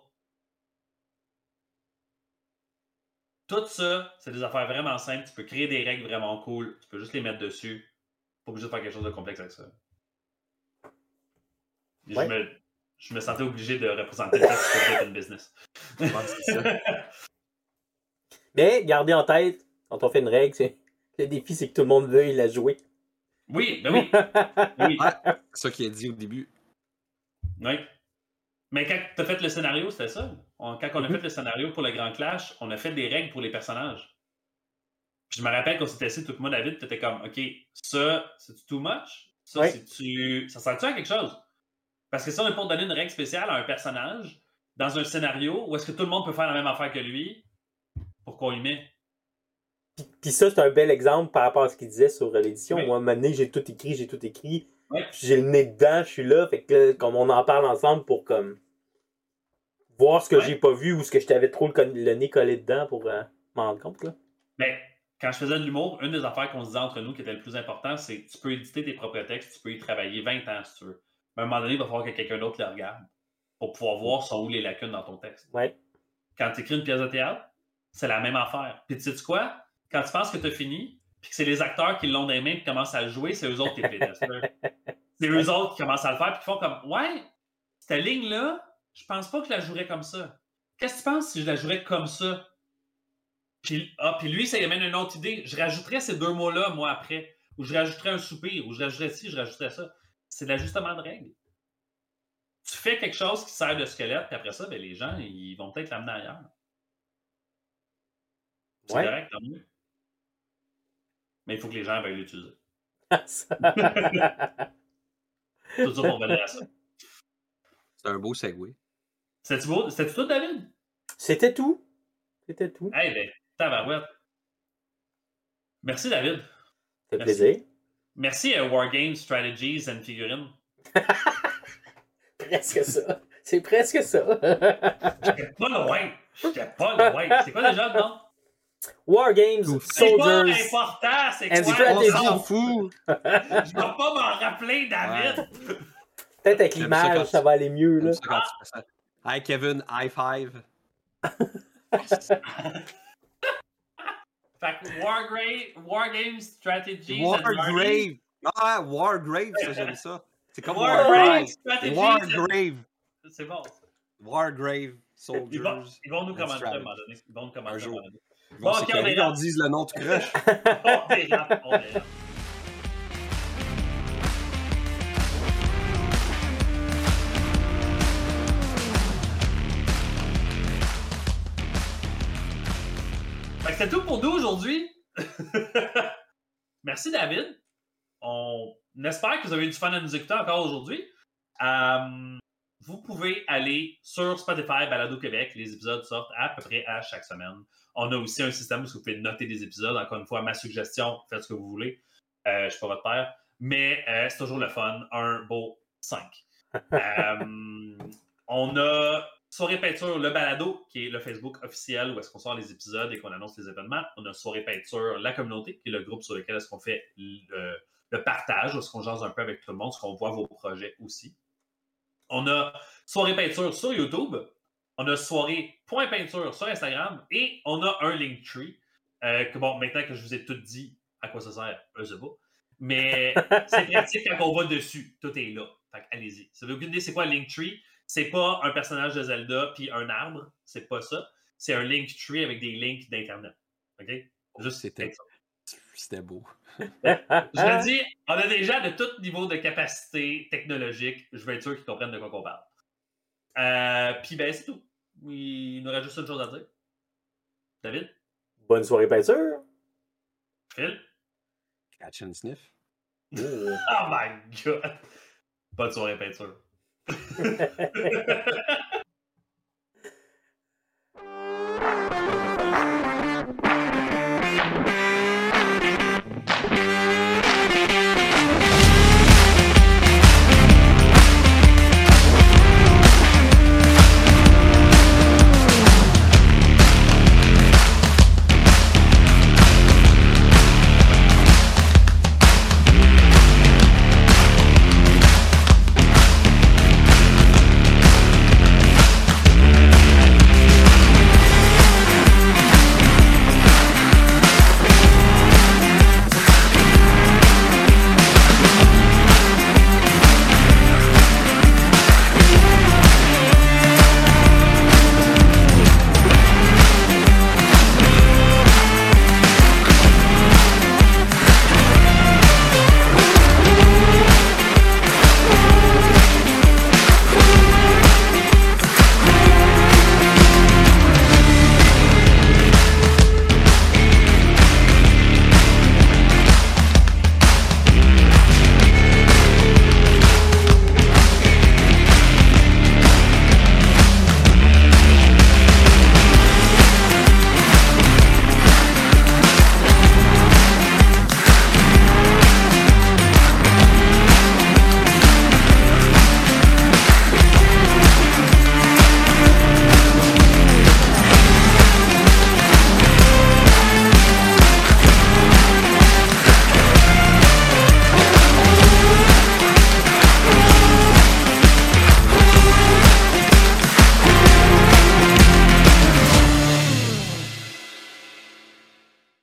Tout ça, c'est des affaires vraiment simples. Tu peux créer des règles vraiment cool. Tu peux juste les mettre dessus. Pas obligé de faire quelque chose de complexe avec ça. Ouais. Je me sentais obligé de représenter le fait que une business. Ouais, c'est ça. Mais gardez en tête, quand on fait une règle, le défi, c'est que tout le monde veuille la jouer. Oui, ben oui. Oui. Ouais, c'est ça qu'il a dit au début. Oui. Mais quand tu as fait le scénario, c'était ça. Quand on a fait le scénario pour le Grand Clash, on a fait des règles pour les personnages. Puis je me rappelle qu'on s'était assis, tout le monde, David, tu étais comme, OK, ça, c'est too much? Ça, ça sert-tu à quelque chose? Parce que ça, on est pour donner une règle spéciale à un personnage dans un scénario où est-ce que tout le monde peut faire la même affaire que lui, pourquoi on y met? Puis ça, c'est un bel exemple par rapport à ce qu'il disait sur l'édition. Moi, à un moment donné, j'ai tout écrit. J'ai le nez dedans, je suis là. Fait que là, comme on en parle ensemble pour comme voir ce que j'ai pas vu ou ce que je t'avais trop le nez collé dedans pour m'en rendre compte. Là. Mais quand je faisais de l'humour, une des affaires qu'on se disait entre nous qui était le plus important, c'est que tu peux éditer tes propres textes, tu peux y travailler 20 ans si tu veux. Mais à un moment donné, il va falloir que quelqu'un d'autre les regarde pour pouvoir voir sont où les lacunes dans ton texte. Ouais. Quand tu écris une pièce de théâtre, c'est la même affaire. Puis tu sais quoi? Quand tu penses que tu as fini, puis que c'est les acteurs qui l'ont dans les mains et qui commencent à le jouer, c'est eux autres qui les playtesters. C'est eux autres qui commencent à le faire puis qui font comme ouais, cette ligne-là, je pense pas que je la jouerais comme ça. Qu'est-ce que tu penses si je la jouerais comme ça? Puis lui, ça y amène une autre idée. Je rajouterais ces deux mots-là, moi, après. Ou je rajouterais un soupir, ou je rajouterais ci, je rajouterais ça. C'est de l'ajustement de règles. Tu fais quelque chose qui sert de squelette, puis après ça, ben, les gens, ils vont peut-être l'amener ailleurs. C'est correct, tant mieux. Mais il faut que les gens veuillent l'utiliser. Tout ça pour venir à ça. C'est un beau segue. C'était-tu beau? C'était tout, David? C'était tout. Eh ben, tabarouette. Merci, David. Ça fait plaisir. Merci à Wargames Strategies and Figurines. Presque ça. C'est presque ça. J'étais pas loin. C'est quoi déjà le nom? Wargames, Soldiers. C'est pas important, c'est quoi? On s'en fout. Je vais pas m'en rappeler, David. Ouais. Peut-être avec l'image, ça va aller mieux. Là. Hi, Kevin. High five. Fait que Wargames Strategies. Wargrave. Ah, Wargrave, ça, j'aime ça. C'est comme Wargrave Strategies. Wargrave. C'est bon. Wargrave Soldiers. Ils vont nous commander à un moment donné. Ils vont nous commander à un moment donné. Bon, c'est qu'on dise le nom du crush. On dérape. C'est tout pour nous aujourd'hui. Merci David. On espère que vous avez eu du fun à nous écouter encore aujourd'hui. Vous pouvez aller sur Spotify, Balado Québec. Les épisodes sortent à peu près à chaque semaine. On a aussi un système où vous pouvez noter des épisodes. Encore une fois, ma suggestion, faites ce que vous voulez. Je ne suis pas votre père. Mais c'est toujours le fun. Un beau 5. On a Soirée Peinture, le balado, qui est le Facebook officiel où est-ce qu'on sort les épisodes et qu'on annonce les événements. On a Soirée Peinture, la communauté, qui est le groupe sur lequel est-ce qu'on fait le partage, où est-ce qu'on jase un peu avec tout le monde, où est-ce qu'on voit vos projets aussi. On a Soirée Peinture sur YouTube. On a Soirée.peinture sur Instagram. Et on a un Linktree. Que bon, maintenant que je vous ai tout dit à quoi ça sert, je sais pas. Mais c'est pratique quand on va dessus. Tout est là. Fait allez-y. Si vous avez aucune idée c'est quoi Linktree, c'est pas un personnage de Zelda puis un arbre. C'est pas ça. C'est un Linktree avec des links d'Internet. OK? Juste c'était beau. Je le dis, on a des gens de tout niveau de capacité technologique. Je veux être sûr qu'ils comprennent de quoi on parle. Puis ben, c'est tout. Il nous reste juste une chose à dire. David? Bonne soirée peinture. Phil? Catch and sniff. Oh my God! Bonne soirée peinture.